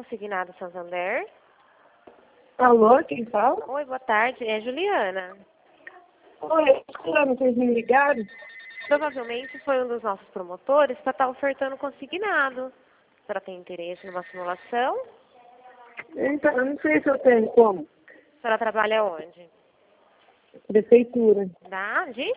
consignado Santander. Alô, quem fala? Oi, boa tarde. É Juliana. Oi, fulano, vocês me ligaram? Provavelmente foi um dos nossos promotores para estar ofertando consignado. A senhora tem interesse numa simulação? Então, eu não sei se eu tenho como. A senhora trabalha onde? Prefeitura. De?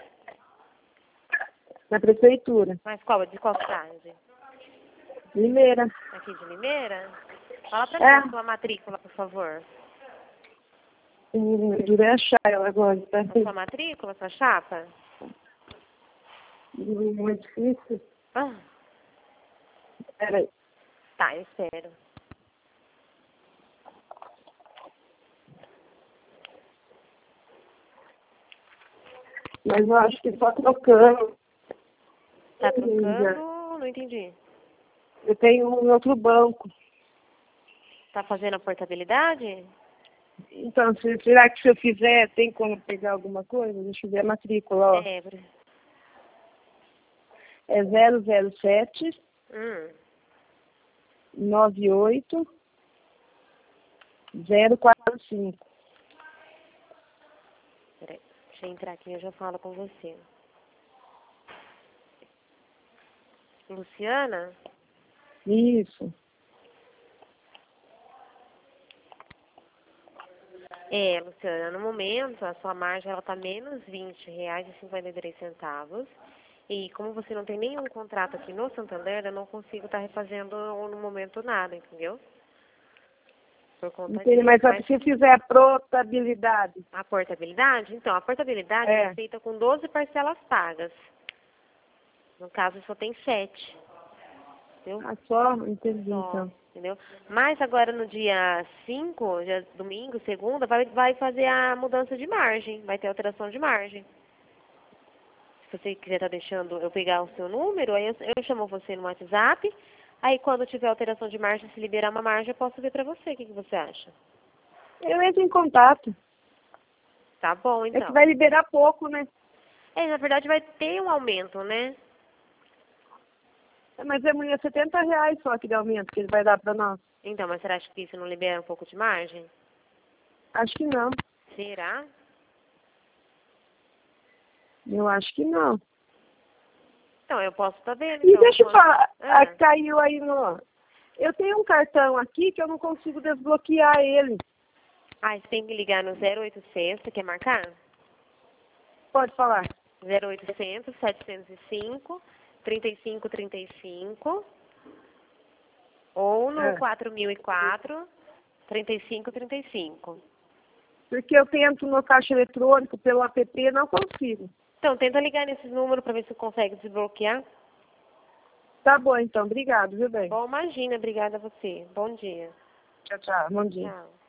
Na prefeitura. Mas qual? De qual cidade? Limeira. Aqui de Limeira? Fala pra mim a sua matrícula, por favor. Durei achar ela agora. Tá? A sua matrícula, sua chapa? Muito difícil. Peraí. Tá, eu espero. Mas eu acho que só trocando. Tá trocando? Não entendi. Eu tenho um outro banco. Tá fazendo a portabilidade? Então, será que se eu fizer, tem como pegar alguma coisa? Deixa eu ver a matrícula, ó. É 007 98 045. Peraí, deixa eu entrar aqui e eu já falo com você. Luciana? Isso. Luciana, no momento a sua margem ela tá menos R$20,53. E como você não tem nenhum contrato aqui no Santander, eu não consigo estar refazendo no momento nada, entendeu? Por conta Entendi, disso. mas se eu fizer a portabilidade. A portabilidade? Então, a portabilidade é feita com 12 parcelas pagas. No caso, só tem 7. Entendeu? Ah, só? Entendi, então. Entendeu? Mas agora no dia 5, domingo, segunda, vai fazer a mudança de margem. Vai ter alteração de margem. Se você quiser estar deixando eu pegar o seu número, aí eu chamo você no WhatsApp. Aí quando tiver alteração de margem, se liberar uma margem, eu posso ver pra você. O que você acha? Eu entro em contato. Tá bom, então. É que vai liberar pouco, né? Na verdade vai ter um aumento, né? Mas é mulher R$70 só que de aumento que ele vai dar pra nós. Então, mas será que isso não libera um pouco de margem? Acho que não. Será? Eu acho que não. Então, eu posso estar vendo. E então, deixa eu falar, caiu aí no... Eu tenho um cartão aqui que eu não consigo desbloquear ele. Você tem que ligar no 0800, você quer marcar? Pode falar. 0800 705 3535 ou no 4004 3535. Porque eu tento no caixa eletrônico pelo app, não consigo. Então, tenta ligar nesses números para ver se consegue desbloquear. Tá bom, então. Obrigado, viu, bem? Bom, imagina. Obrigada a você. Bom dia. Tchau, tchau. Bom dia. Tchau.